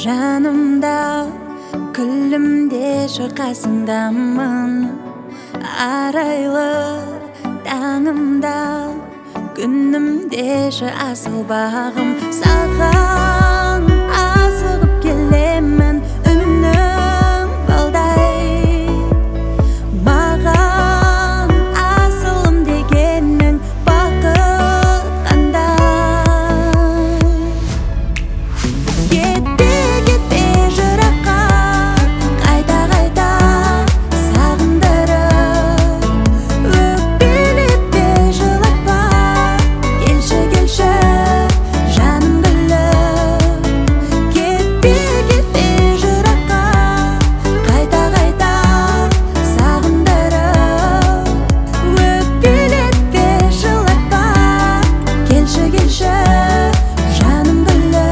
жанымда күлімдеші қасыңдамын, арайлы таңымда күнімдеші асыл бағым. Саған асығып келемін, үнім балдай, маған асылым дегенің бақыт қандай. Кетпе жыраққа, қайта сағындырып, өкпелетпе жылатпа, келші жаным гүлім. Кетпе жыраққа, қайта сағындырып, өкпелетпе жылатпа, келші жаным гүлім.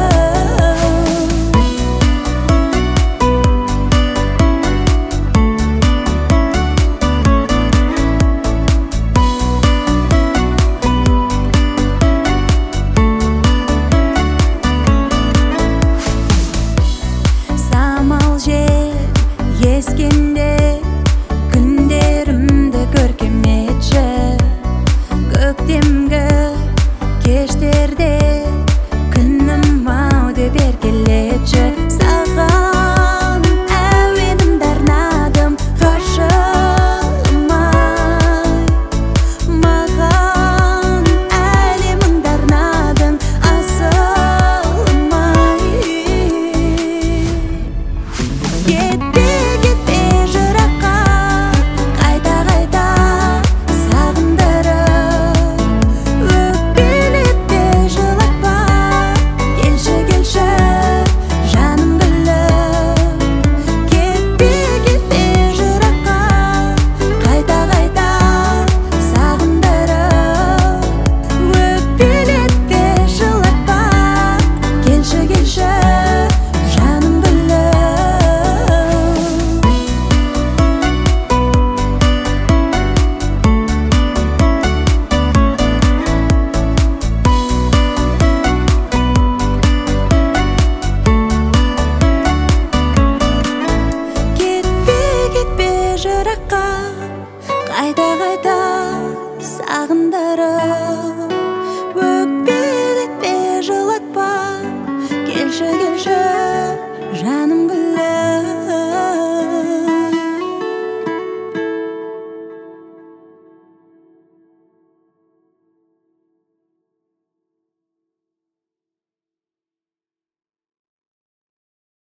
Самал жел ескенде күндерімді көркем етші, көктемгі кештерде күнім ау деп еркелетші. Саған әуенімді арнадым, ғашығым-ай, маған әлеміңді арнадың, асылым-ай. Кетпе жыраққа, қайта сағындырып, өкпелетпе жылатпа, келші жаным гүлім. Кетпе жыраққа, қайта сағындырып, өкпелетпе жылатпа, келші жаным гүлім. Кетпе жыраққа, қайта сағындырып, өкпелетпе жылатпа, келші жаным